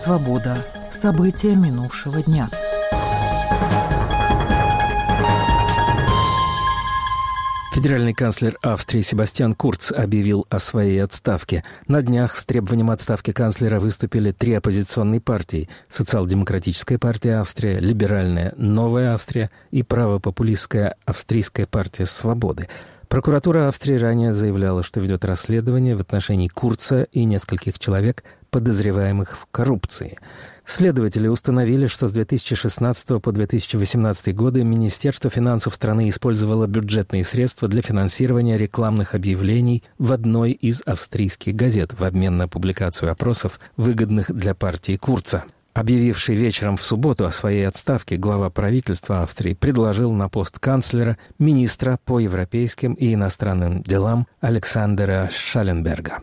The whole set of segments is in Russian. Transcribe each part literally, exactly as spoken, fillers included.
«Свобода». События минувшего дня. Федеральный канцлер Австрии Себастьян Курц объявил о своей отставке. На днях с требованием отставки канцлера выступили три оппозиционные партии: Социал-демократическая партия Австрии, Либеральная Новая Австрия и правопопулистская Австрийская партия Свободы. Прокуратура Австрии ранее заявляла, что ведет расследование в отношении Курца и нескольких человек, подозреваемых в коррупции. Следователи установили, что с две тысячи шестнадцатого по две тысячи восемнадцатый годы Министерство финансов страны использовало бюджетные средства для финансирования рекламных объявлений в одной из австрийских газет в обмен на публикацию опросов, выгодных для партии Курца. Объявивший вечером в субботу о своей отставке, глава правительства Австрии предложил на пост канцлера министра по европейским и иностранным делам Александера Шалленберга.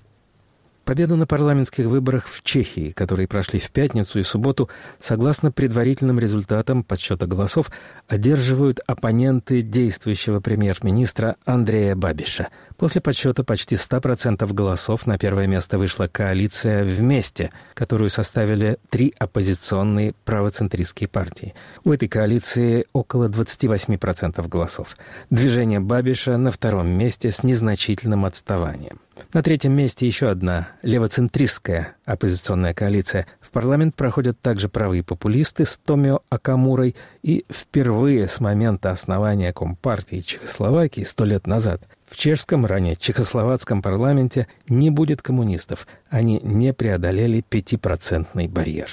Победу на парламентских выборах в Чехии, которые прошли в пятницу и субботу, согласно предварительным результатам подсчета голосов, одерживают оппоненты действующего премьер-министра Андрея Бабиша. После подсчета почти ста процентов голосов на первое место вышла коалиция «Вместе», которую составили три оппозиционные правоцентристские партии. У этой коалиции около двадцати восьми процентов голосов. Движение Бабиша на втором месте с незначительным отставанием. На третьем месте еще одна левоцентристская оппозиционная коалиция. В парламент проходят также правые популисты с Томио Окамурой, и впервые с момента основания Компартии Чехословакии сто лет назад в чешском, ранее чехословацком парламенте не будет коммунистов. Они не преодолели пятипроцентный барьер.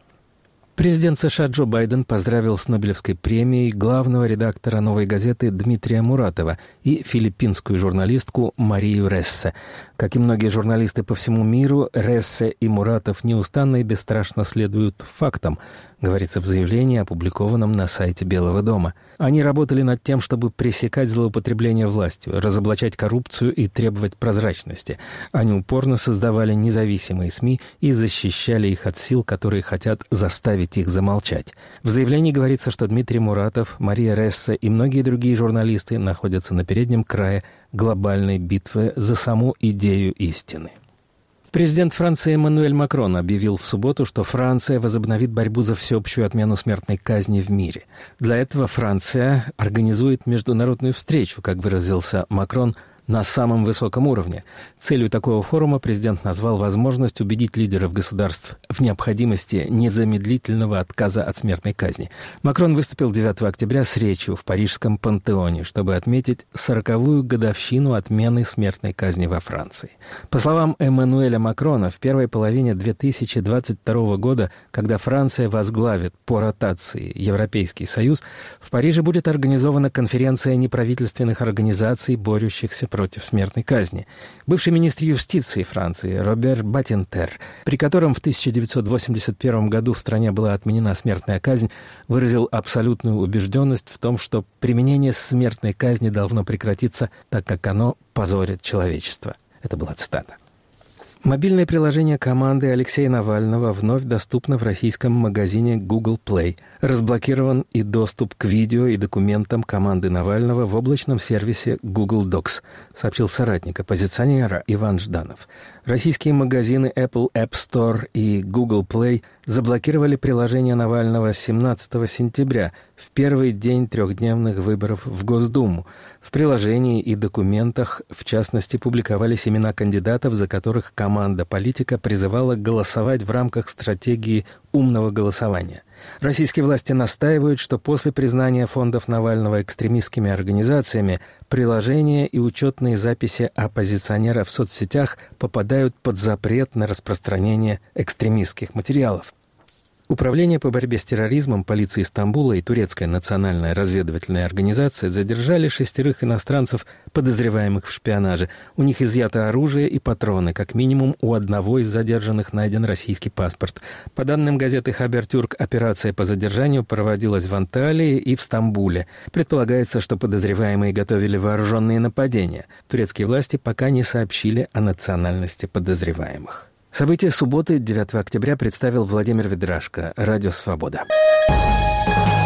Президент США Джо Байден поздравил с Нобелевской премией главного редактора «Новой газеты» Дмитрия Муратова и филиппинскую журналистку Марию Рессе. Как и многие журналисты по всему миру, Рессе и Муратов неустанно и бесстрашно следуют фактам, говорится в заявлении, опубликованном на сайте Белого дома. Они работали над тем, чтобы пресекать злоупотребление властью, разоблачать коррупцию и требовать прозрачности. Они упорно создавали независимые СМИ и защищали их от сил, которые хотят заставить их замолчать. В заявлении говорится, что Дмитрий Муратов, Мария Рессе и многие другие журналисты находятся на переднем крае глобальной битвы за саму идею истины. Президент Франции Эммануэль Макрон объявил в субботу, что Франция возобновит борьбу за всеобщую отмену смертной казни в мире. Для этого Франция организует международную встречу, как выразился Макрон, на самом высоком уровне. Целью такого форума президент назвал возможность убедить лидеров государств в необходимости незамедлительного отказа от смертной казни. Макрон выступил девятого октября с речью в Парижском Пантеоне, чтобы отметить сороковую годовщину отмены смертной казни во Франции. По словам Эммануэля Макрона, в первой половине две тысячи двадцать второго года, когда Франция возглавит по ротации Европейский Союз, в Париже будет организована конференция неправительственных организаций, борющихся против смертной казни. Бывший министр юстиции Франции Робер Баттинтер, при котором в тысяча девятьсот восемьдесят первом году в стране была отменена смертная казнь, выразил абсолютную убежденность в том, что применение смертной казни должно прекратиться, так как оно позорит человечество. Это была цитата. Мобильное приложение команды Алексея Навального вновь доступно в российском магазине Google Play. Разблокирован и доступ к видео и документам команды Навального в облачном сервисе Google Docs, сообщил соратник оппозиционера Иван Жданов. Российские магазины Apple App Store и Google Play заблокировали приложение Навального семнадцатого сентября, в первый день трехдневных выборов в Госдуму. В приложении и документах, в частности, публиковались имена кандидатов, за которых команда политика призывала голосовать в рамках стратегии умного голосования. Российские власти настаивают, что после признания фондов Навального экстремистскими организациями приложения и учетные записи оппозиционера в соцсетях попадают под запрет на распространение экстремистских материалов. Управление по борьбе с терроризмом полиции Стамбула и Турецкая национальная разведывательная организация задержали шестерых иностранцев, подозреваемых в шпионаже. У них изъято оружие и патроны. Как минимум у одного из задержанных найден российский паспорт. По данным газеты «Хабертюрк», операция по задержанию проводилась в Анталии и в Стамбуле. Предполагается, что подозреваемые готовили вооруженные нападения. Турецкие власти пока не сообщили о национальности подозреваемых. События субботы, девятого октября, представил Владимир Ведрашко, Радио «Свобода».